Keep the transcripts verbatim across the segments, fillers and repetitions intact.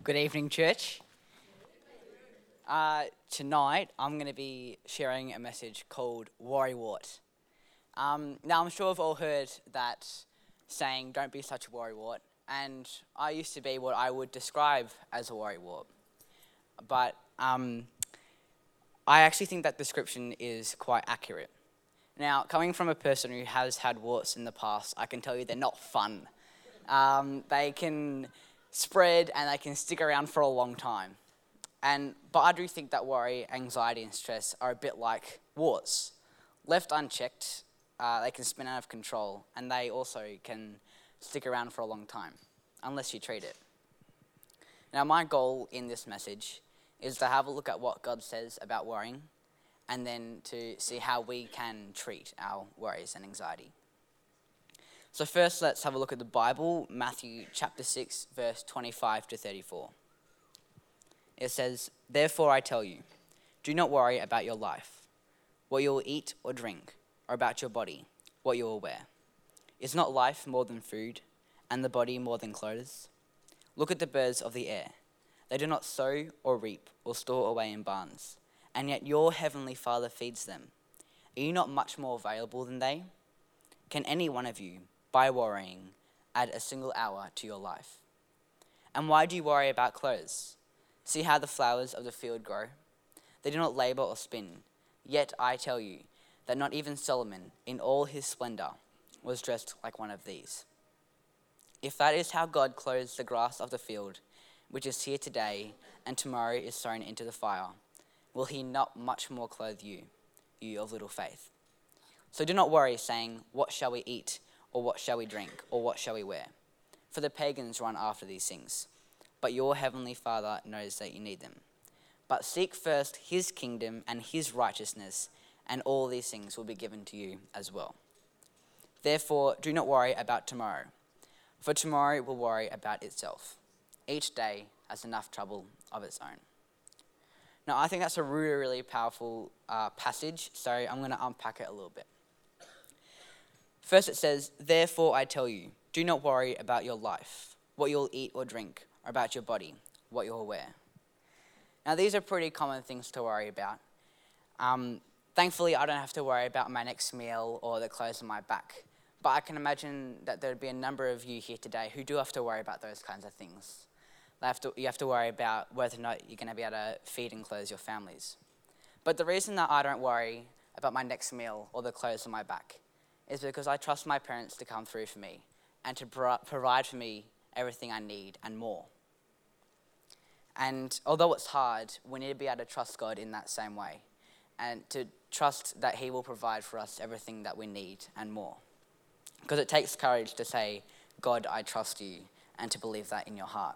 Good evening, church. Uh, tonight, I'm going to be sharing a message called Worrywart. Um, now, I'm sure we've all heard that saying, don't be such a worrywart, and I used to be what I would describe as a worrywart. But um, I actually think that description is quite accurate. Now, coming from a person who has had warts in the past, I can tell you they're not fun. Um, they can spread and they can stick around for a long time. And but I do think that worry, anxiety and stress are a bit like warts. Left unchecked, uh, they can spin out of control, and they also can stick around for a long time, unless you treat it. Now, my goal in this message is to have a look at what God says about worrying, and then to see how we can treat our worries and anxiety. So first, let's have a look at the Bible, Matthew chapter six, verse twenty-five to thirty-four. It says, "Therefore I tell you, do not worry about your life, what you will eat or drink, or about your body, what you will wear. Is not life more than food, and the body more than clothes? Look at the birds of the air. They do not sow or reap or store away in barns, and yet your heavenly Father feeds them. Are you not much more valuable than they? Can any one of you, by worrying, add a single hour to your life? And why do you worry about clothes? See how the flowers of the field grow? They do not labor or spin. Yet I tell you that not even Solomon, in all his splendor, was dressed like one of these. If that is how God clothes the grass of the field, which is here today and tomorrow is thrown into the fire, will he not much more clothe you, you of little faith? So do not worry, saying, what shall we eat, or what shall we drink, or what shall we wear? For the pagans run after these things, but your heavenly Father knows that you need them. But seek first his kingdom and his righteousness, and all these things will be given to you as well. Therefore, do not worry about tomorrow, for tomorrow will worry about itself. Each day has enough trouble of its own." Now, I think that's a really, really powerful uh, passage, so I'm going to unpack it a little bit. First it says, "Therefore I tell you, do not worry about your life, what you'll eat or drink, or about your body, what you'll wear." Now, these are pretty common things to worry about. Um, thankfully, I don't have to worry about my next meal or the clothes on my back. But I can imagine that there'd be a number of you here today who do have to worry about those kinds of things. They have to, you have to worry about whether or not you're going to be able to feed and clothe your families. But the reason that I don't worry about my next meal or the clothes on my back is because I trust my parents to come through for me and to pro- provide for me everything I need and more. And although it's hard, we need to be able to trust God in that same way and to trust that he will provide for us everything that we need and more. Because it takes courage to say, "God, I trust you," and to believe that in your heart.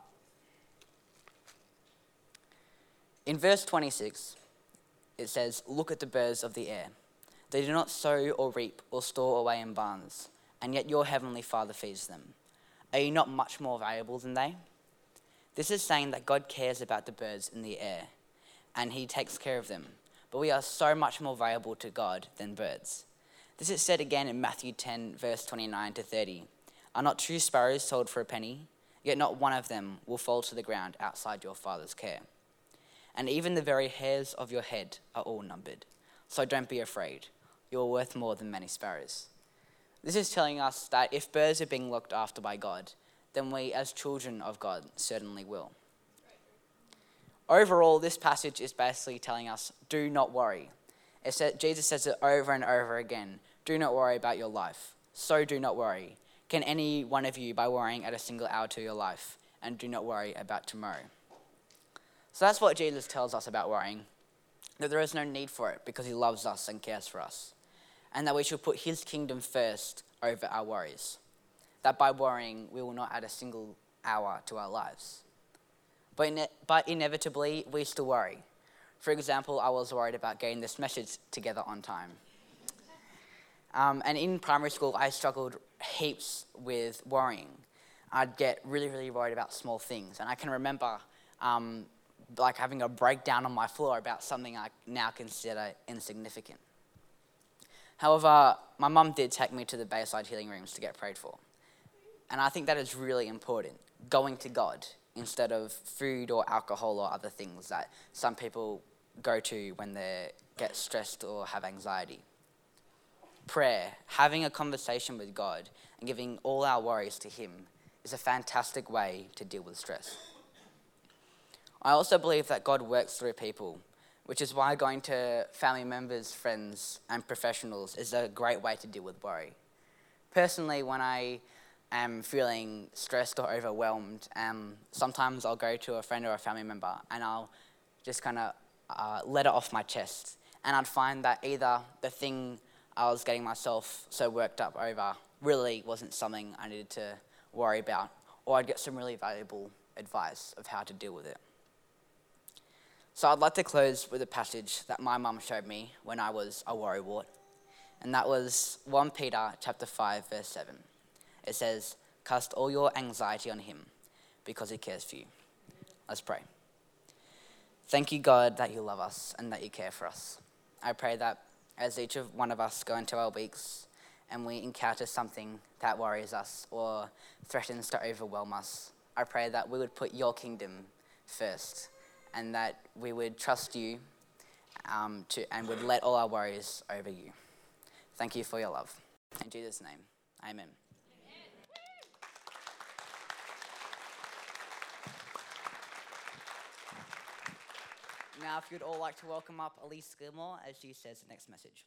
In verse twenty-six, it says, "Look at the birds of the air. They do not sow or reap or store away in barns, and yet your heavenly Father feeds them. Are you not much more valuable than they?" This is saying that God cares about the birds in the air, and he takes care of them. But we are so much more valuable to God than birds. This is said again in Matthew ten, verse twenty-nine to thirty. "Are not two sparrows sold for a penny? Yet not one of them will fall to the ground outside your Father's care. And even the very hairs of your head are all numbered. So don't be afraid. You are worth more than many sparrows." This is telling us that if birds are being looked after by God, then we as children of God certainly will. Overall, this passage is basically telling us, do not worry. It said, Jesus says it over and over again. Do not worry about your life. So do not worry. Can any one of you, by worrying, add a single hour to your life? And do not worry about tomorrow. So that's what Jesus tells us about worrying, that there is no need for it because he loves us and cares for us, and that we should put his kingdom first over our worries, that by worrying we will not add a single hour to our lives. But, ine- but inevitably, we still worry. For example, I was worried about getting this message together on time. Um, and in primary school, I struggled heaps with worrying. I'd get really, really worried about small things, and I can remember um, like having a breakdown on my floor about something I now consider insignificant. However, my mum did take me to the Bayside Healing Rooms to get prayed for. And I think that is really important, going to God instead of food or alcohol or other things that some people go to when they get stressed or have anxiety. Prayer, having a conversation with God and giving all our worries to him, is a fantastic way to deal with stress. I also believe that God works through people, which is why going to family members, friends, and professionals is a great way to deal with worry. Personally, when I am feeling stressed or overwhelmed, um, sometimes I'll go to a friend or a family member and I'll just kind of uh, let it off my chest. And I'd find that either the thing I was getting myself so worked up over really wasn't something I needed to worry about, or I'd get some really valuable advice of how to deal with it. So I'd like to close with a passage that my mum showed me when I was a worrywart, and that was First Peter chapter five, verse seven. It says, "Cast all your anxiety on him, because he cares for you." Let's pray. Thank you, God, that you love us and that you care for us. I pray that as each of one of us go into our weeks and we encounter something that worries us or threatens to overwhelm us, I pray that we would put your kingdom first and that we would trust you um, to and would let all our worries over you. Thank you for your love. In Jesus' name, amen. Now, if you'd all like to welcome up Elise Gilmore as she says the next message.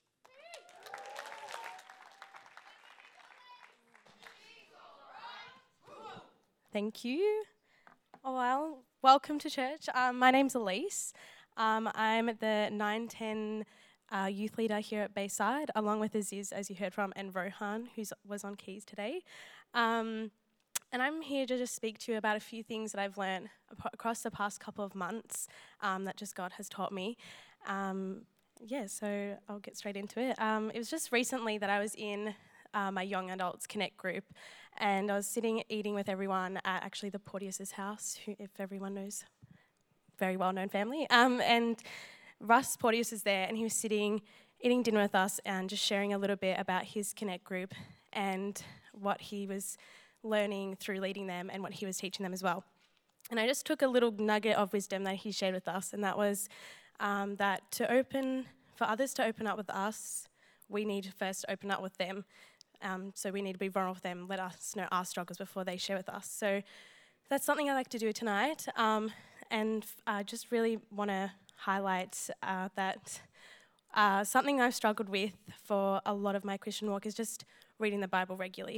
Thank you. Oh, well, welcome to church. Um, my name's Elise. Um, I'm the nine ten uh, youth leader here at Bayside, along with Aziz, as you heard from, and Rohan, who was on keys today. Um, and I'm here to just speak to you about a few things that I've learned ap- across the past couple of months um, that just God has taught me. Um, yeah, so I'll get straight into it. Um, it was just recently that I was in uh, my Young Adults Connect group, and I was sitting eating with everyone at actually the Porteous' house, who, if everyone knows, very well-known family. Um, and Russ Porteous is there, and he was sitting eating dinner with us and just sharing a little bit about his Connect group and what he was learning through leading them and what he was teaching them as well. And I just took a little nugget of wisdom that he shared with us, and that was um, that to open, for others to open up with us, we need to first open up with them. Um, so we need to be vulnerable with them, let us know our struggles before they share with us. So that's something I like to do tonight. Um, and I just really want to highlight uh, that uh, something I've struggled with for a lot of my Christian walk is just reading the Bible regularly.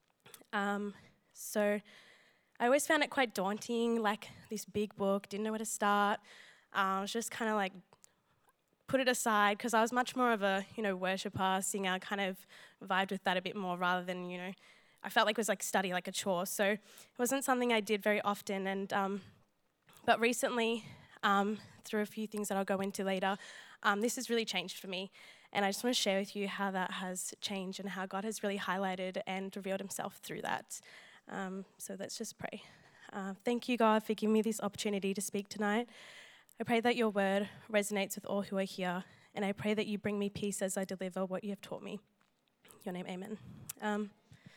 Um, so I always found it quite daunting, like this big book, didn't know where to start. Uh, I was just kind of like, put it aside, because I was much more of a, you know, worshipper, singer, kind of vibed with that a bit more rather than, you know, I felt like it was like study, like a chore. So it wasn't something I did very often. And um, but recently, um, through a few things that I'll go into later, um, this has really changed for me. And I just want to share with you how that has changed and how God has really highlighted and revealed himself through that. Um, so let's just pray. Uh, thank you, God, for giving me this opportunity to speak tonight. I pray that your word resonates with all who are here, and I pray that you bring me peace as I deliver what you have taught me. In your name, amen. Um,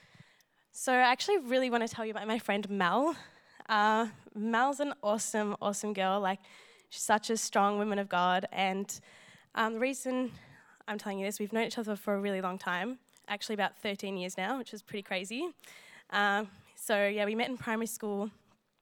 so I actually really want to tell you about my friend Mel. Uh, Mel's an awesome, awesome girl. Like, she's such a strong woman of God, and um, the reason I'm telling you this, we've known each other for a really long time, actually about thirteen years now, which is pretty crazy. Um, so yeah, we met in primary school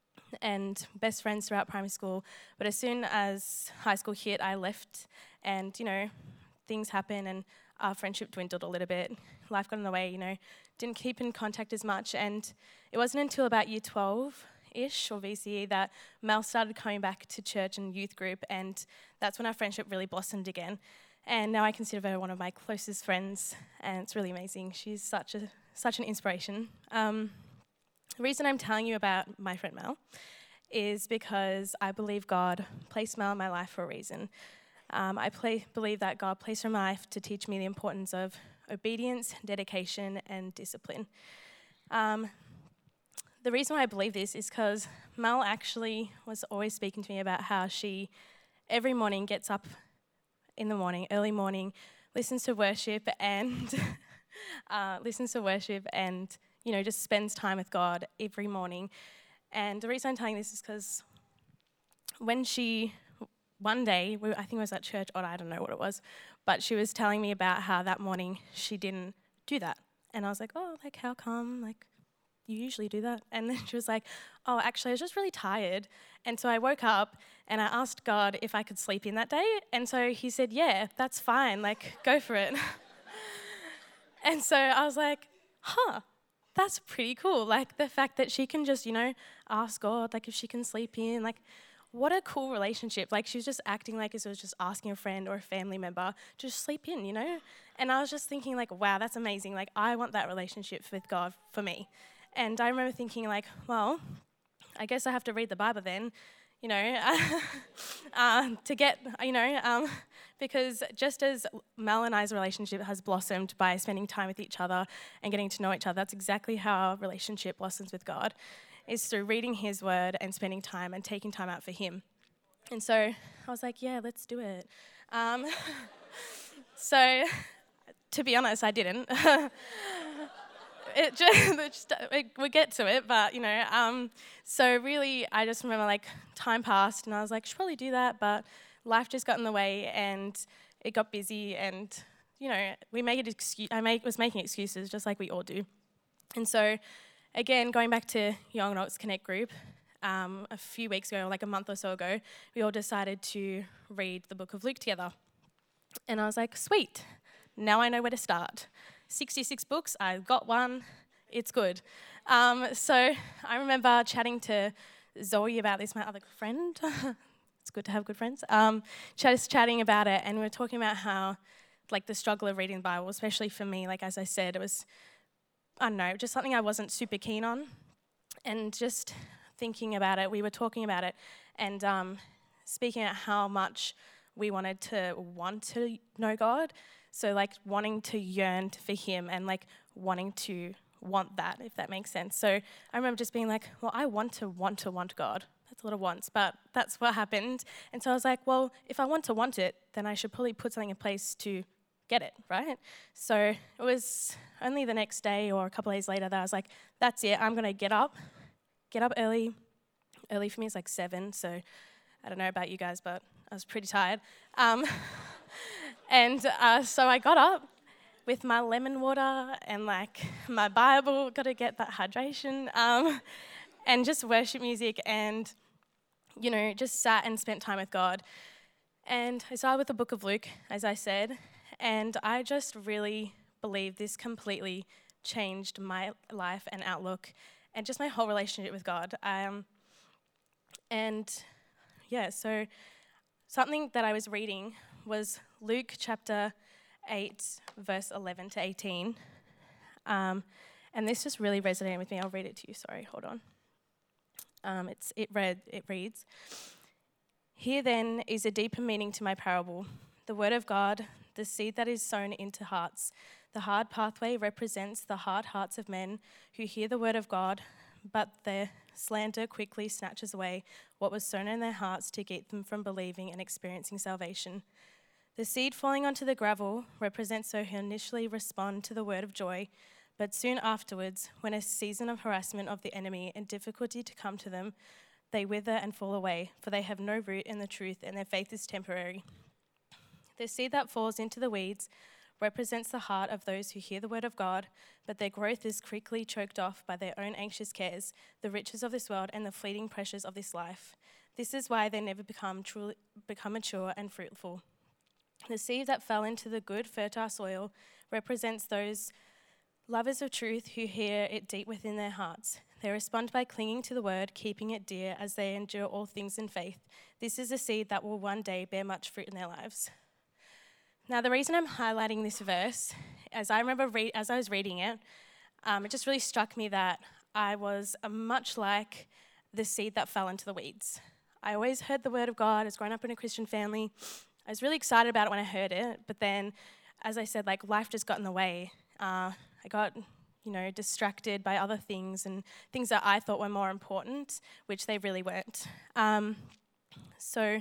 and best friends throughout primary school. But as soon as high school hit, I left, and, you know, things happen and our friendship dwindled a little bit. Life got in the way, you know, didn't keep in contact as much. And it wasn't until about year twelve-ish or V C E that Mel started coming back to church and youth group, and that's when our friendship really blossomed again. And now I consider her one of my closest friends, and it's really amazing. She's such a such an inspiration. Um, the reason I'm telling you about my friend Mel is because I believe God placed Mel in my life for a reason. Um, I play, believe that God placed her in my life to teach me the importance of obedience, dedication, and discipline. Um, the reason why I believe this is because Mel actually was always speaking to me about how she, every morning, gets up in the morning, early morning, listens to worship and uh, listens to worship and, you know, just spends time with God every morning. And the reason I'm telling this is because when she, one day, we, I think it was at church, or I don't know what it was, but she was telling me about how that morning she didn't do that. And I was like, oh, like, how come? Like, you usually do that. And then she was like, oh, actually, I was just really tired. And so I woke up and I asked God if I could sleep in that day. And so he said, yeah, that's fine. Like, go for it. And so I was like, huh, that's pretty cool. Like, the fact that she can just, you know, ask God, like, if she can sleep in. Like, what a cool relationship. Like, she was just acting like as it was just asking a friend or a family member to just sleep in, you know? And I was just thinking, like, wow, that's amazing. Like, I want that relationship with God for me. And I remember thinking, like, well, I guess I have to read the Bible then, you know, uh, to get, you know, um, because just as Mel and I's relationship has blossomed by spending time with each other and getting to know each other, that's exactly how our relationship blossoms with God, is through reading his word and spending time and taking time out for him. And so I was like, yeah, let's do it. Um, so to be honest, I didn't. It just, it, we get to it, but, you know, um, so really I just remember, like, time passed and I was like, I should probably do that, but life just got in the way and it got busy and, you know, we make it excuse. I make, was making excuses just like we all do. And so, again, going back to Young Adults Connect group, um, a few weeks ago, like a month or so ago, we all decided to read the book of Luke together. And I was like, sweet, now I know where to start. sixty-six books, I got one, it's good. Um, so I remember chatting to Zoe about this, my other friend. It's good to have good friends. Um, just chatting about it, and we were talking about how, like, the struggle of reading the Bible, especially for me, like, as I said, it was, I don't know, just something I wasn't super keen on. And just thinking about it, we were talking about it, and um, speaking about how much we wanted to want to know God. So, like, wanting to yearn for him and, like, wanting to want that, if that makes sense. So I remember just being like, well, I want to want to want God. That's a lot of wants, but that's what happened. And so I was like, well, if I want to want it, then I should probably put something in place to get it, right? So it was only the next day or a couple of days later that I was like, that's it, I'm going to get up, get up early. Early for me is like seven, so I don't know about you guys, but I was pretty tired. Um, and uh, so I got up with my lemon water and, like, my Bible, got to get that hydration, um, and just worship music and, you know, just sat and spent time with God. And I started with the book of Luke, as I said, and I just really believe this completely changed my life and outlook and just my whole relationship with God. Um, and, yeah, so something that I was reading was Luke chapter eight, verse eleven to eighteen. Um, and this just really resonated with me. I'll read it to you. Sorry, hold on. Um, it's it read it reads, "Here then is a deeper meaning to my parable. The word of God, the seed that is sown into hearts. The hard pathway represents the hard hearts of men who hear the word of God, but their slander quickly snatches away what was sown in their hearts to keep them from believing and experiencing salvation. The seed falling onto the gravel represents those who initially respond to the word of joy, but soon afterwards, when a season of harassment of the enemy and difficulty to come to them, they wither and fall away, for they have no root in the truth and their faith is temporary. The seed that falls into the weeds represents the heart of those who hear the word of God, but their growth is quickly choked off by their own anxious cares, the riches of this world, and the fleeting pressures of this life. This is why they never become truly become mature and fruitful. The seed that fell into the good, fertile soil represents those lovers of truth who hear it deep within their hearts. They respond by clinging to the word, keeping it dear as they endure all things in faith. This is a seed that will one day bear much fruit in their lives." Now, the reason I'm highlighting this verse, as I remember re- as I was reading it, um, it just really struck me that I was uh, much like the seed that fell into the weeds. I always heard the word of God. I was growing up in a Christian family. I was really excited about it when I heard it, but then, as I said, like, life just got in the way. Uh, I got, you know, distracted by other things and things that I thought were more important, which they really weren't. Um, so,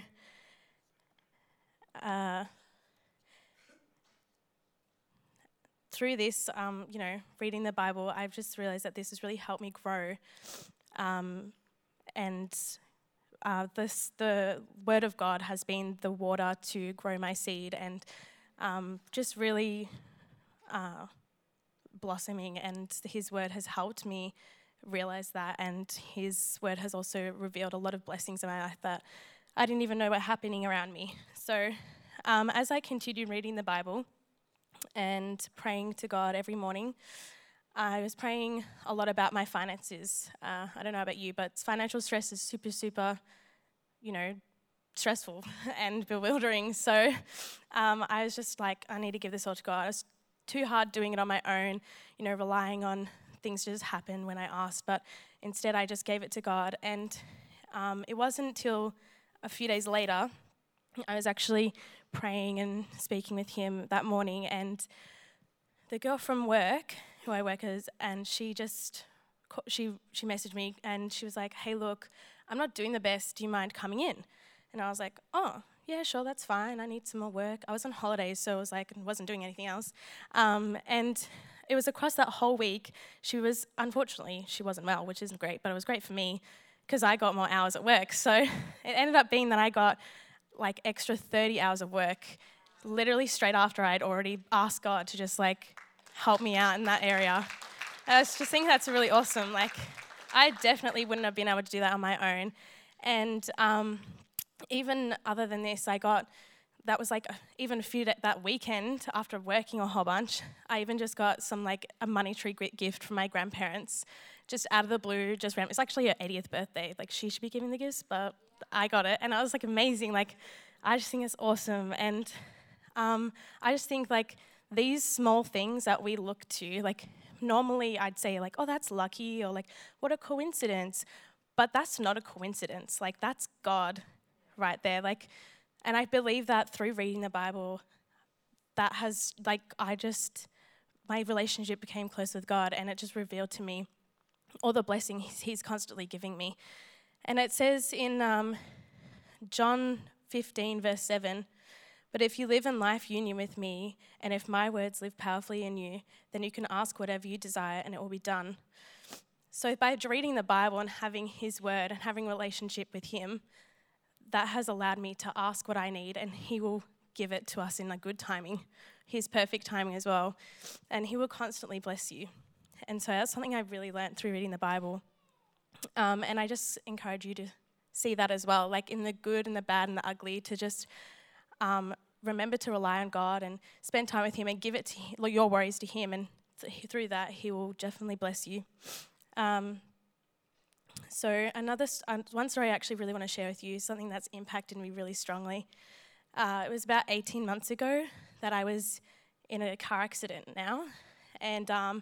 uh, through this, um, you know, reading the Bible, I've just realized that this has really helped me grow um, and uh, this the word of God has been the water to grow my seed, and um, just really uh, blossoming. And His word has helped me realize that, and His word has also revealed a lot of blessings in my life that I didn't even know were happening around me. So um, as I continued reading the Bible and praying to God every morning, I was praying a lot about my finances. Uh, I don't know about you, but financial stress is super, super, you know, stressful and bewildering. So um, I was just like, I need to give this all to God. It's too hard doing it on my own, you know, relying on things to just happen when I asked. But instead, I just gave it to God. And um, it wasn't until a few days later, I was actually praying and speaking with Him that morning, and the girl from work, who I work as, and she just, she she messaged me, and she was like, hey, look, I'm not doing the best. Do you mind coming in? And I was like, oh, yeah, sure, that's fine. I need some more work. I was on holidays, so I was like, wasn't doing anything else. Um, and it was across that whole week. She was, unfortunately, she wasn't well, which isn't great, but it was great for me because I got more hours at work. So it ended up being that I got like extra thirty hours of work literally straight after I'd already asked God to just like help me out in that area. I was just think that's really awesome. Like, I definitely wouldn't have been able to do that on my own. And um, even other than this, I got, that was like even a few that, that weekend after working a whole bunch, I even just got some like a monetary gift from my grandparents, just out of the blue, just random. It's actually her eightieth birthday. Like, she should be giving the gifts, but I got it. And I was like, amazing. Like, I just think it's awesome. And um, I just think like these small things that we look to, like normally I'd say like, oh, that's lucky, or like, what a coincidence. But that's not a coincidence. Like, that's God right there. Like, and I believe that through reading the Bible, that has, like, I just, my relationship became close with God, and it just revealed to me all the blessings He's constantly giving me. And it says in um, John fifteen, verse seven, but if you live in life union with me, and if my words live powerfully in you, then you can ask whatever you desire, and it will be done. So by reading the Bible and having His word and having a relationship with Him, that has allowed me to ask what I need, and He will give it to us in a good timing, His perfect timing as well, and He will constantly bless you. And so that's something I really learned through reading the Bible. Um, and I just encourage you to see that as well, like in the good and the bad and the ugly, to just um, remember to rely on God and spend time with Him and give it to him, your worries to Him, and th- through that He will definitely bless you. Um, so another st- one story I actually really want to share with you, something that's impacted me really strongly. Uh, it was about eighteen months ago that I was in a car accident now, and um,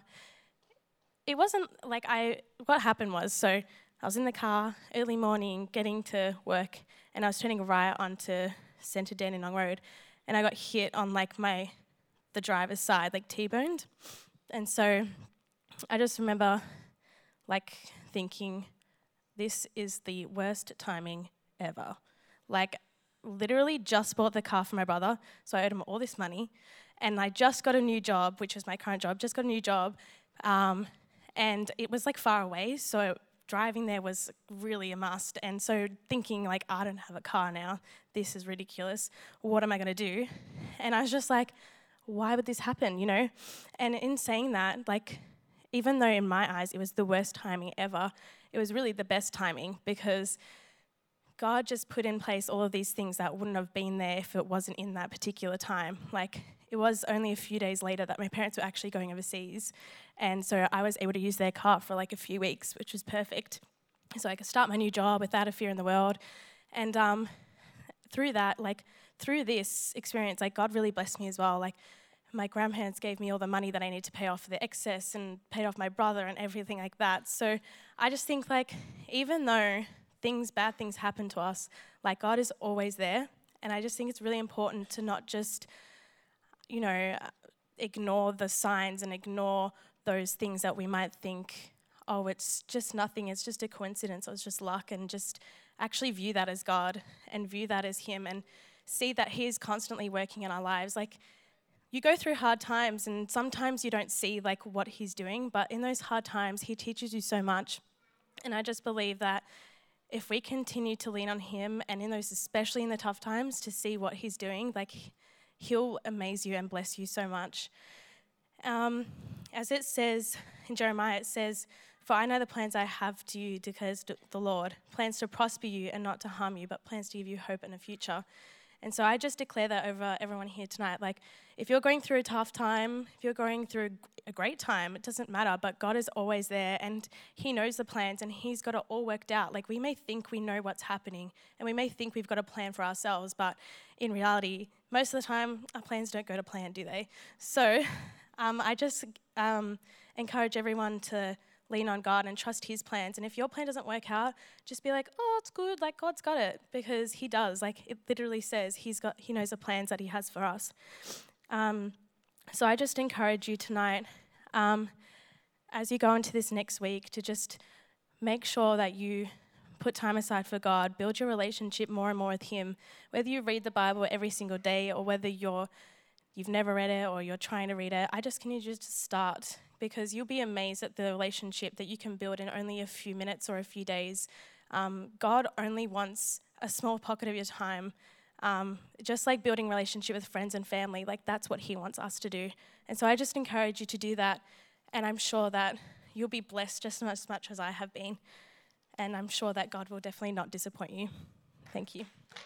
it wasn't like I, what happened was, so I was in the car early morning getting to work, and I was turning right onto Centre Dandenong Road, and I got hit on like my, the driver's side, like T-boned. And so I just remember like thinking, this is the worst timing ever. Like, literally just bought the car for my brother, so I owed him all this money, and I just got a new job, which was my current job, just got a new job, um, and it was like far away, so driving there was really a must. And so thinking like, I don't have a car now, this is ridiculous, what am I going to do? And I was just like, why would this happen, you know? And in saying that, like, even though in my eyes it was the worst timing ever, it was really the best timing, because God just put in place all of these things that wouldn't have been there if it wasn't in that particular time. Like, it was only a few days later that my parents were actually going overseas, and so I was able to use their car for like a few weeks, which was perfect. So I could start my new job without a fear in the world. And um, through that, like through this experience, like God really blessed me as well. Like, my grandparents gave me all the money that I needed to pay off the excess and paid off my brother and everything like that. So I just think like, even though things, bad things happen to us, like God is always there. And I just think it's really important to not just, you know, ignore the signs and ignore those things that we might think, oh, it's just nothing, it's just a coincidence, or it's just luck, and just actually view that as God and view that as Him, and see that He is constantly working in our lives. Like, you go through hard times, and sometimes you don't see like what He's doing, but in those hard times, He teaches you so much. And I just believe that if we continue to lean on him, and in those, especially in the tough times, to see what he's doing, like he'll amaze you and bless you so much. Um, as it says in Jeremiah, it says, "For I know the plans I have to you, declares the Lord, plans to prosper you and not to harm you, but plans to give you hope and a future." And so I just declare that over everyone here tonight. Like, if you're going through a tough time, if you're going through a great time, it doesn't matter, but God is always there, and he knows the plans, and he's got it all worked out. Like, we may think we know what's happening, and we may think we've got a plan for ourselves, but in reality, most of the time, our plans don't go to plan, do they? So um, I just um, encourage everyone to lean on God and trust his plans. And if your plan doesn't work out, just be like, oh, it's good, like God's got it, because he does. Like, it literally says he's got, he knows the plans that he has for us. Um, so I just encourage you tonight, um, as you go into this next week, to just make sure that you put time aside for God, build your relationship more and more with him. Whether you read the Bible every single day, or whether you're you've never read it or you're trying to read it, I just need you to start, because you'll be amazed at the relationship that you can build in only a few minutes or a few days. Um, God only wants a small pocket of your time, um, just like building relationship with friends and family. Like, that's what he wants us to do. And so I just encourage you to do that, and I'm sure that you'll be blessed just as much as I have been, and I'm sure that God will definitely not disappoint you. Thank you.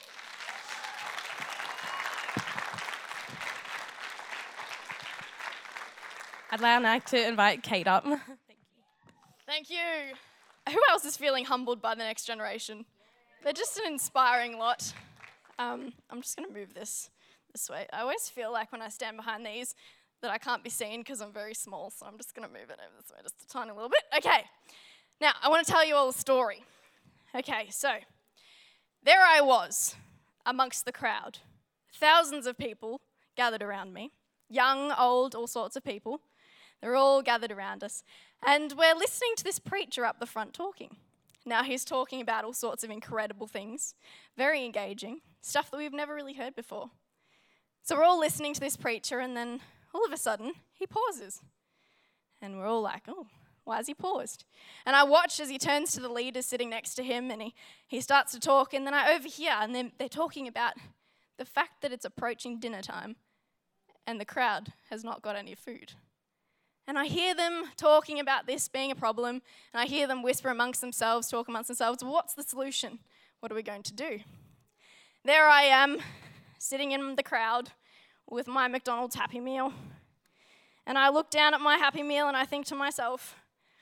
I'd now like to invite Kate up. Thank you. Thank you. Who else is feeling humbled by the next generation? They're just an inspiring lot. Um, I'm just going to move this this way. I always feel like when I stand behind these that I can't be seen because I'm very small, so I'm just going to move it over this way just a tiny little bit. Okay. Now, I want to tell you all a story. Okay, so there I was amongst the crowd. Thousands of people gathered around me. Young, old, all sorts of people. They're all gathered around us. And we're listening to this preacher up the front talking. Now, he's talking about all sorts of incredible things, very engaging, stuff that we've never really heard before. So we're all listening to this preacher, and then all of a sudden, he pauses. And we're all like, oh, why has he paused? And I watch as he turns to the leaders sitting next to him, and he, he starts to talk, and then I overhear, and then they're talking about the fact that it's approaching dinner time, and the crowd has not got any food. And I hear them talking about this being a problem, and I hear them whisper amongst themselves, talk amongst themselves, what's the solution? What are we going to do? There I am, sitting in the crowd with my McDonald's Happy Meal, and I look down at my Happy Meal and I think to myself,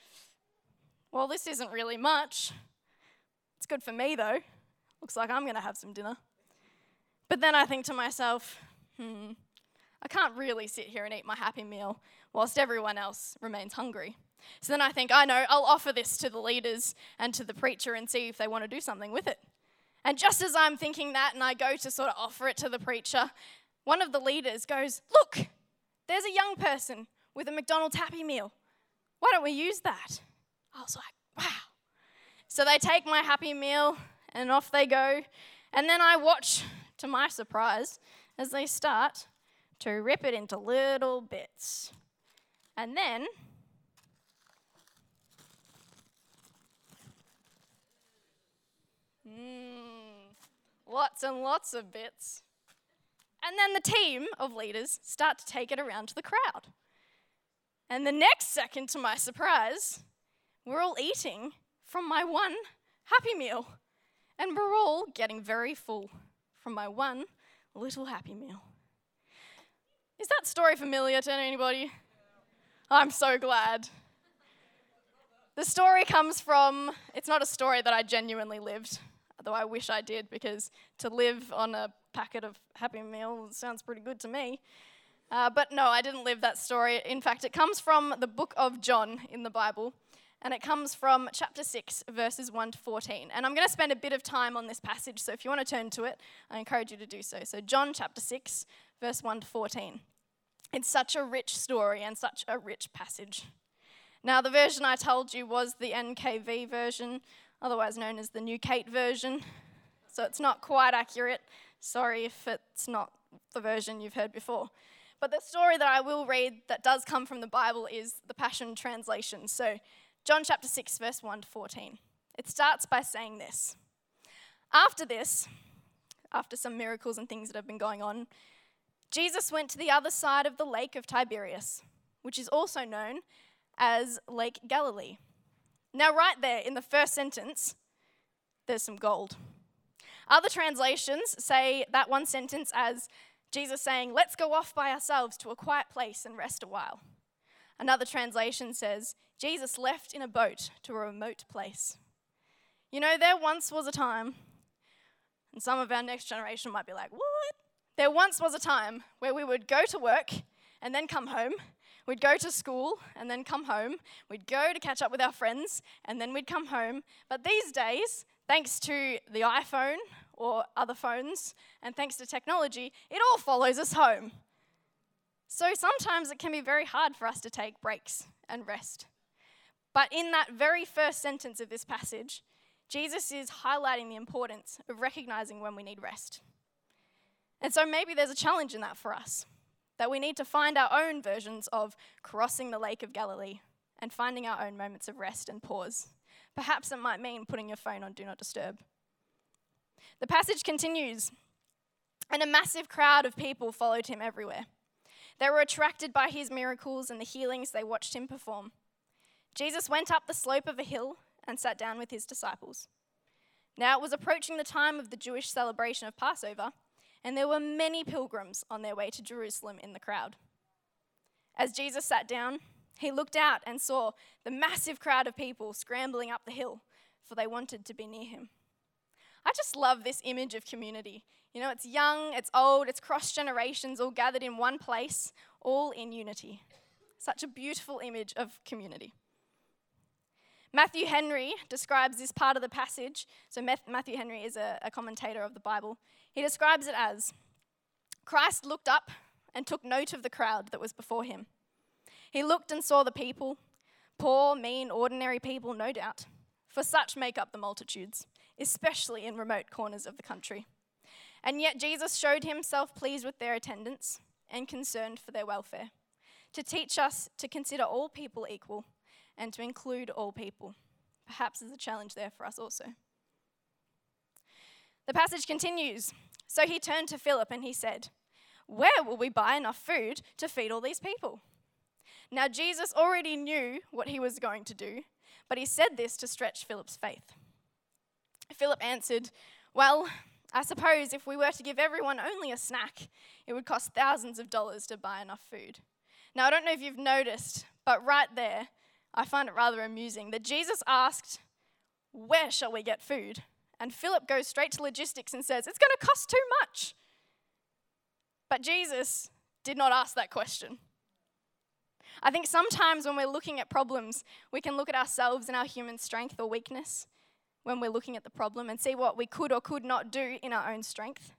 well, this isn't really much. It's good for me though. Looks like I'm going to have some dinner. But then I think to myself, hmm, I can't really sit here and eat my Happy Meal whilst everyone else remains hungry. So then I think, I know, I'll offer this to the leaders and to the preacher and see if they want to do something with it. And just as I'm thinking that and I go to sort of offer it to the preacher, one of the leaders goes, look, there's a young person with a McDonald's Happy Meal. Why don't we use that? I was like, wow. So they take my Happy Meal and off they go. And then I watch, to my surprise, as they start to rip it into little bits. And then mm, lots and lots of bits. And then the team of leaders start to take it around to the crowd. And the next second, to my surprise, we're all eating from my one Happy Meal. And we're all getting very full from my one little Happy Meal. Is that story familiar to anybody? I'm so glad. The story comes from, it's not a story that I genuinely lived, though I wish I did, because to live on a packet of Happy Meal sounds pretty good to me. Uh, but no, I didn't live that story. In fact, it comes from the book of John in the Bible, and it comes from chapter six, verses one to fourteen. And I'm going to spend a bit of time on this passage, so if you want to turn to it, I encourage you to do so. So John chapter six, verse one to fourteen. It's such a rich story and such a rich passage. Now, the version I told you was the N K V version, otherwise known as the New Kate version. So it's not quite accurate. Sorry if it's not the version you've heard before. But the story that I will read that does come from the Bible is the Passion Translation. So John chapter six, verse one to fourteen. It starts by saying this. After this, after some miracles and things that have been going on, Jesus went to the other side of the lake of Tiberias, which is also known as Lake Galilee. Now, right there in the first sentence, there's some gold. Other translations say that one sentence as Jesus saying, let's go off by ourselves to a quiet place and rest a while. Another translation says, Jesus left in a boat to a remote place. You know, there once was a time, and some of our next generation might be like, what? There once was a time where we would go to work and then come home. We'd go to school and then come home. We'd go to catch up with our friends and then we'd come home. But these days, thanks to the iPhone or other phones and thanks to technology, it all follows us home. So sometimes it can be very hard for us to take breaks and rest. But in that very first sentence of this passage, Jesus is highlighting the importance of recognizing when we need rest. And so maybe there's a challenge in that for us, that we need to find our own versions of crossing the Lake of Galilee and finding our own moments of rest and pause. Perhaps it might mean putting your phone on Do Not Disturb. The passage continues, and a massive crowd of people followed him everywhere. They were attracted by his miracles and the healings they watched him perform. Jesus went up the slope of a hill and sat down with his disciples. Now it was approaching the time of the Jewish celebration of Passover, and there were many pilgrims on their way to Jerusalem in the crowd. As Jesus sat down, he looked out and saw the massive crowd of people scrambling up the hill, for they wanted to be near him. I just love this image of community. You know, it's young, it's old, it's cross generations, all gathered in one place, all in unity. Such a beautiful image of community. Matthew Henry describes this part of the passage. So Matthew Henry is a, a commentator of the Bible. He describes it as, Christ looked up and took note of the crowd that was before him. He looked and saw the people, poor, mean, ordinary people, no doubt, for such make up the multitudes, especially in remote corners of the country. And yet Jesus showed himself pleased with their attendance and concerned for their welfare, to teach us to consider all people equal and to include all people. Perhaps there's a challenge there for us also. The passage continues. So he turned to Philip and he said, where will we buy enough food to feed all these people? Now Jesus already knew what he was going to do, but he said this to stretch Philip's faith. Philip answered, well, I suppose if we were to give everyone only a snack, it would cost thousands of dollars to buy enough food. Now I don't know if you've noticed, but right there, I find it rather amusing that Jesus asked, where shall we get food? And Philip goes straight to logistics and says, it's going to cost too much. But Jesus did not ask that question. I think sometimes when we're looking at problems, we can look at ourselves and our human strength or weakness when we're looking at the problem and see what we could or could not do in our own strength,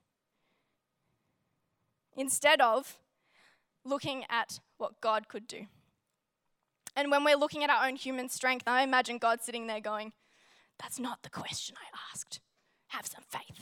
instead of looking at what God could do. And when we're looking at our own human strength, I imagine God sitting there going, that's not the question I asked. Have some faith.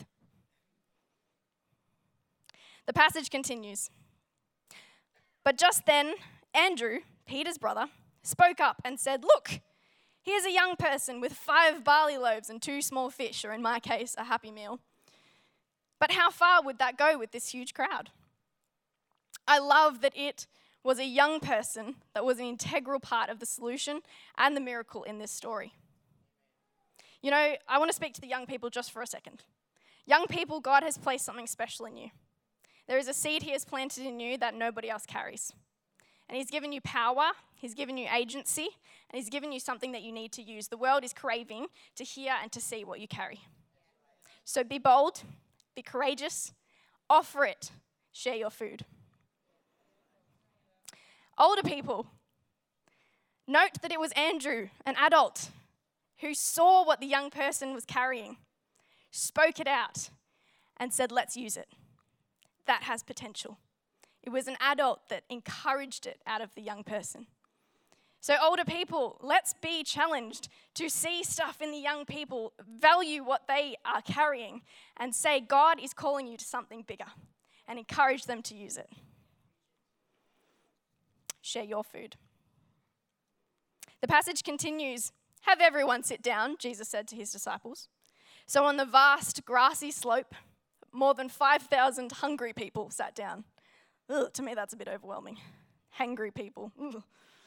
The passage continues. But just then, Andrew, Peter's brother, spoke up and said, look, here's a young person with five barley loaves and two small fish, or in my case, a happy meal. But how far would that go with this huge crowd? I love that it was a young person that was an integral part of the solution and the miracle in this story. You know, I want to speak to the young people just for a second. Young people, God has placed something special in you. There is a seed he has planted in you that nobody else carries. And he's given you power, he's given you agency, and he's given you something that you need to use. The world is craving to hear and to see what you carry. So be bold, be courageous, offer it, share your food. Older people, note that it was Andrew, an adult, who saw what the young person was carrying, spoke it out, and said, let's use it. That has potential. It was an adult that encouraged it out of the young person. So older people, let's be challenged to see stuff in the young people, value what they are carrying, and say God is calling you to something bigger, and encourage them to use it. Share your food. The passage continues. "Have everyone sit down," Jesus said to his disciples. So on the vast grassy slope, more than five thousand hungry people sat down. Ugh, to me, that's a bit overwhelming. Hangry people. Ugh.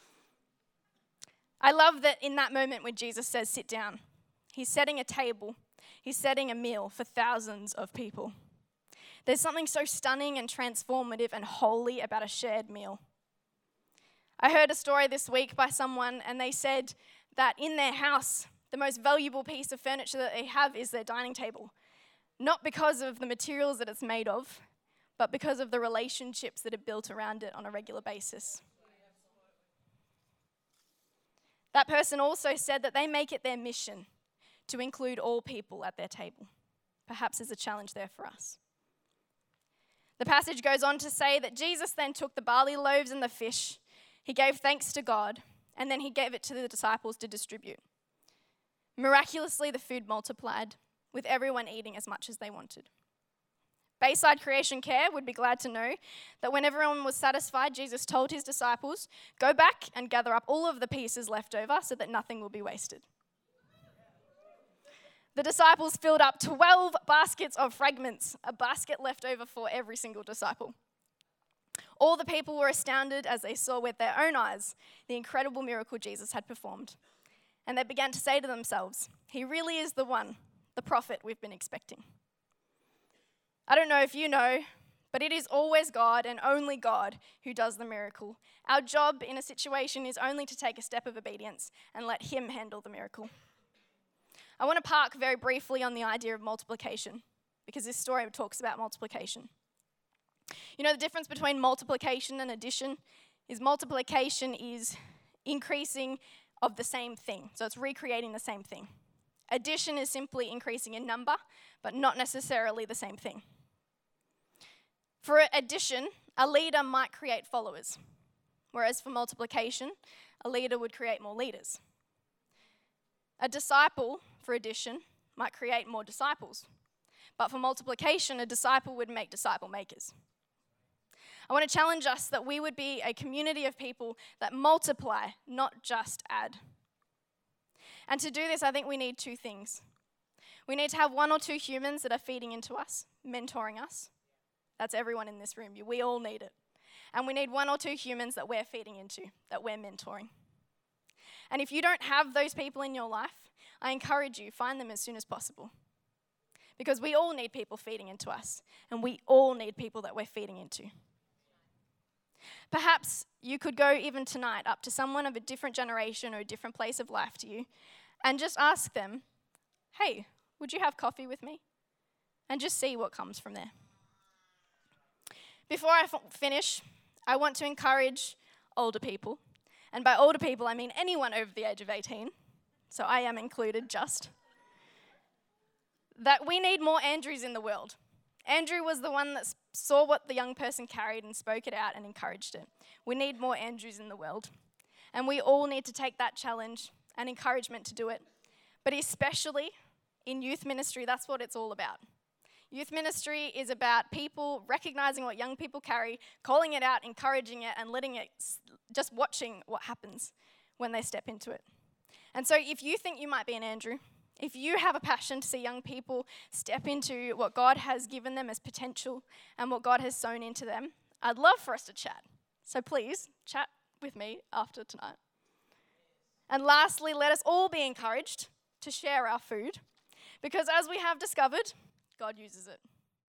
I love that in that moment when Jesus says, "Sit down," he's setting a table. He's setting a meal for thousands of people. There's something so stunning and transformative and holy about a shared meal. I heard a story this week by someone, and they said that in their house, the most valuable piece of furniture that they have is their dining table. Not because of the materials that it's made of, but because of the relationships that are built around it on a regular basis. That person also said that they make it their mission to include all people at their table. Perhaps there's a challenge there for us. The passage goes on to say that Jesus then took the barley loaves and the fish. He gave thanks to God, and then he gave it to the disciples to distribute. Miraculously, the food multiplied, with everyone eating as much as they wanted. Bayside Creation Care would be glad to know that when everyone was satisfied, Jesus told his disciples, "Go back and gather up all of the pieces left over so that nothing will be wasted." The disciples filled up twelve baskets of fragments, a basket left over for every single disciple. All the people were astounded as they saw with their own eyes the incredible miracle Jesus had performed. And they began to say to themselves, "He really is the one, the prophet we've been expecting." I don't know if you know, but it is always God and only God who does the miracle. Our job in a situation is only to take a step of obedience and let him handle the miracle. I want to park very briefly on the idea of multiplication, because this story talks about multiplication. You know, the difference between multiplication and addition is multiplication is increasing of the same thing. So it's recreating the same thing. Addition is simply increasing in number, but not necessarily the same thing. For addition, a leader might create followers, whereas for multiplication, a leader would create more leaders. A disciple, for addition, might create more disciples, but for multiplication, a disciple would make disciple makers. I want to challenge us that we would be a community of people that multiply, not just add. And to do this, I think we need two things. We need to have one or two humans that are feeding into us, mentoring us. That's everyone in this room. We all need it. And we need one or two humans that we're feeding into, that we're mentoring. And if you don't have those people in your life, I encourage you, find them as soon as possible. Because we all need people feeding into us, and we all need people that we're feeding into. Perhaps you could go even tonight up to someone of a different generation or a different place of life to you and just ask them, "Hey, would you have coffee with me?" And just see what comes from there. Before I f- finish, I want to encourage older people. And by older people, I mean anyone over the age of eighteen. So I am included just. That we need more Andrews in the world. Andrew was the one that saw what the young person carried and spoke it out and encouraged it. We need more Andrews in the world. And we all need to take that challenge and encouragement to do it. But especially in youth ministry, that's what it's all about. Youth ministry is about people recognizing what young people carry, calling it out, encouraging it, and letting it, just watching what happens when they step into it. And so if you think you might be an Andrew, if you have a passion to see young people step into what God has given them as potential and what God has sown into them, I'd love for us to chat. So please, chat with me after tonight. And lastly, let us all be encouraged to share our food, because as we have discovered, God uses it.